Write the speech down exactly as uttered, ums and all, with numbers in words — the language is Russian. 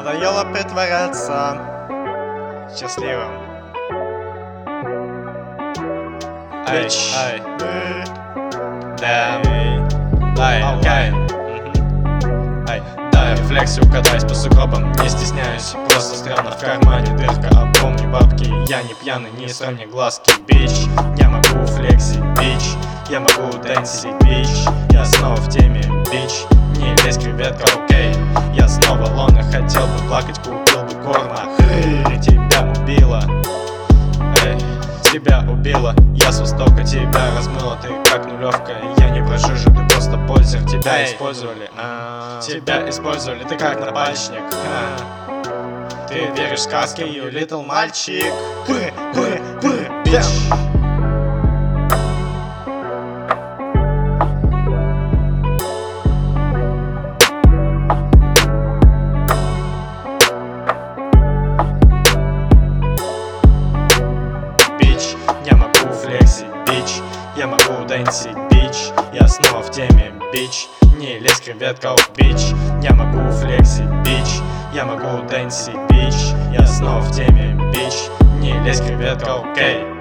надоело притворяться счастливым. Ай, ай, да, ай, ай, ай, да, рефлексию катаюсь по сугробам, не стесняюсь, просто странно, в кармане дырка, а помни бабки, я не пьяный, не строй мне глазки, бич, я могу флексить, бич, я могу дэнсить, бич, я снова в теме, бич, не лезь, креветка, окей, я снова лона, хотел бы плакать, купил бы корма, хры, тебя убила, эй, тебя убила, я с востока, тебя размыла, ты как нулевка, я не про жижу, ты просто позер, тебя эй, использовали, а, тебя использовали, ты как набальщик, а, ты веришь в сказки, you little мальчик, бич. Я могу флексить, бич, я могу дэнсить, бич, я снова в теме, бич, не лезь, креветка, бич, я могу флексить, бич, я могу дэнсить, бич, я снова в теме, бич, не лезь, креветка, окей.